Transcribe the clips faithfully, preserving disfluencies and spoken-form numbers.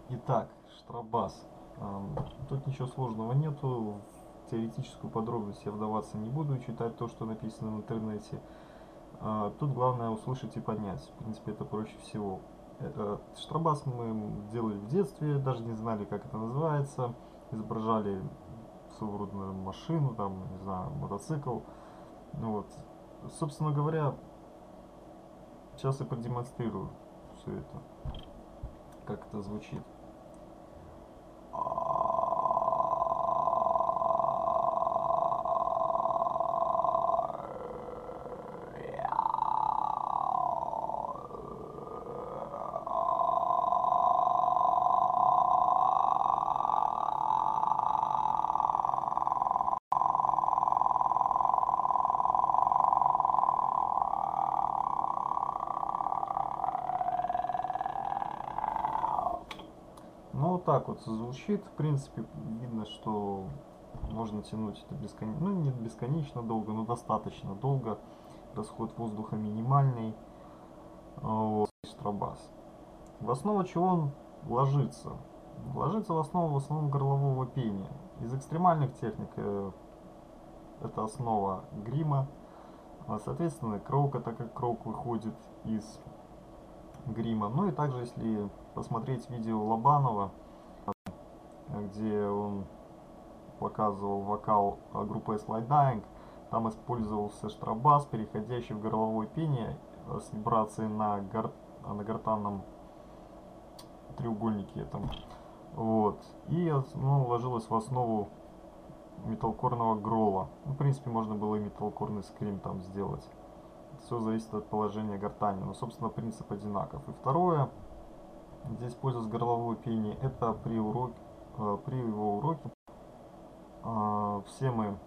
Итак, Штрабас. Ам, Тут ничего сложного нету. В теоретическую подробность я вдаваться не буду, читать то, что написано в интернете. А, Тут главное услышать и понять. В принципе, это проще всего. Э, э, Штрабас мы делали в детстве, даже не знали, как это называется. Изображали своего рода машину, там, не знаю, мотоцикл. Ну вот. Собственно говоря, сейчас я продемонстрирую все это, как это звучит. Ну, вот так вот звучит. В принципе, видно, что можно тянуть это бесконечно, ну, не бесконечно долго, но достаточно долго. Расход воздуха минимальный. Вот, Штрабас. В основу чего он ложится? Ложится в основу в основном горлового пения. Из экстремальных техник э, это основа грима. А, соответственно, кроука, так как кроук выходит из грима. Ну и также, если посмотреть видео Лобанова, где он показывал вокал группы Slide Dying, там использовался штрабас, переходящий в горловое пение с вибрацией на, гор... на гортанном треугольнике этом. Вот. И ну, ложилось в основу металкорного грола. Ну, в принципе, можно было и металкорный скрим там сделать. Все зависит от положения гортани. Но, собственно, принцип одинаков. И второе, где используется горловое пение, это при, уроке, э, при его уроке. Э, все мы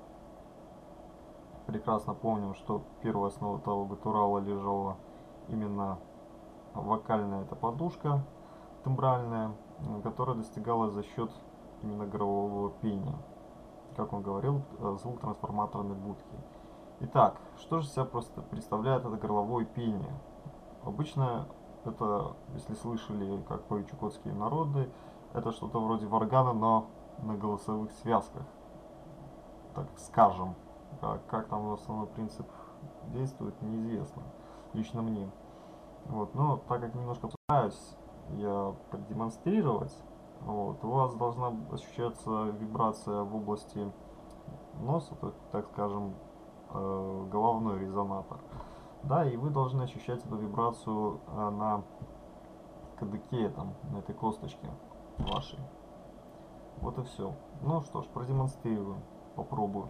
прекрасно помним, что первая основа того гутурала лежала именно вокальная, это подушка тембральная, которая достигалась за счет именно горлового пения. Как он говорил, звук трансформаторной будки. Итак, что же себя просто представляет это горловое пение? Обычно это, если слышали, как поют чукотские народы, это что-то вроде варгана, но на голосовых связках, так скажем. Как, как там основной принцип действует, неизвестно. Лично мне. Вот, но так как немножко пытаюсь я продемонстрировать, вот, у вас должна ощущаться вибрация в области носа, так, так скажем, э, головной резонатор. Да, и вы должны ощущать эту вибрацию э, на кадыке, там, на этой косточке вашей. Вот и все. Ну что ж, продемонстрирую. Попробую.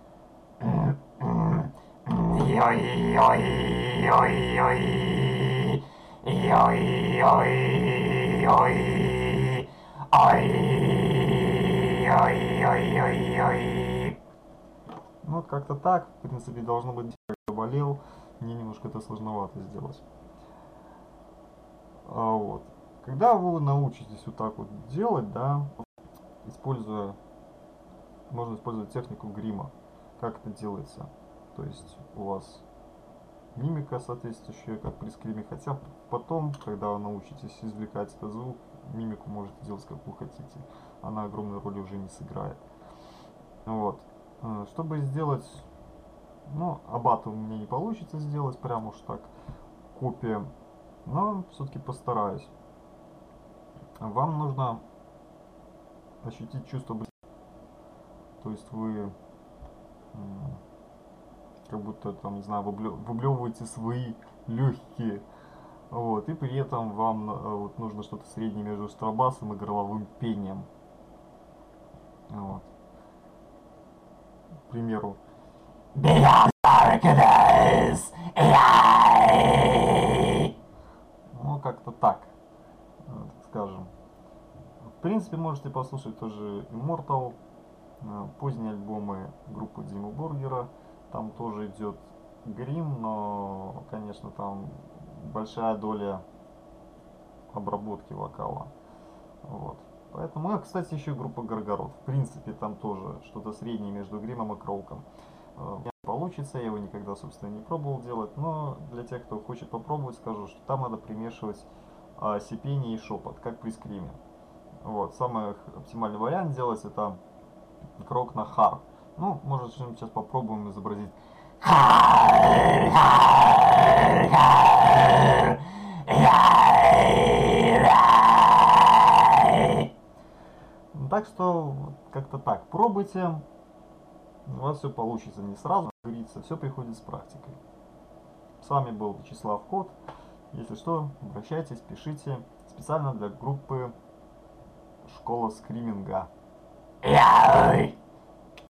Ну вот как-то так, в принципе, должно быть, я болел, мне немножко это сложновато сделать. А вот. Когда вы научитесь вот так вот делать, да, используя, можно использовать технику грима. Как это делается? То есть у вас мимика соответствующая, как при скриме, хотя потом, когда вы научитесь извлекать этот звук, мимику можете делать как вы хотите. Она огромной роли уже не сыграет. Вот. Чтобы сделать, ну, абату у меня не получится сделать, прям уж так, копия, но все-таки постараюсь. Вам нужно ощутить чувство, то есть вы как будто там, не знаю, выблевываете свои легкие, вот, и при этом вам вот, нужно что-то среднее между стробасом и горловым пением. Вот. К примеру. Ну, как-то так, так скажем. В принципе, можете послушать тоже Immortal, поздние альбомы группы Димы Бургера. Там тоже идет грим, но, конечно, там большая доля обработки вокала. Вот. Поэтому, а, кстати, еще группа Горгород. В принципе, там тоже что-то среднее между гримом и кроуком. Не получится, я его никогда, собственно, не пробовал делать, но для тех, кто хочет попробовать, скажу, что там надо примешивать а, сипение и шепот, как при скриме. Вот, самый оптимальный вариант сделать это крок на хар. Ну, может, сейчас попробуем изобразить. Так что, как-то так, пробуйте. У вас все получится не сразу, как говорится, все приходит с практикой. С вами был Вячеслав Кот. Если что, обращайтесь, пишите. Специально для группы Школа скриминга.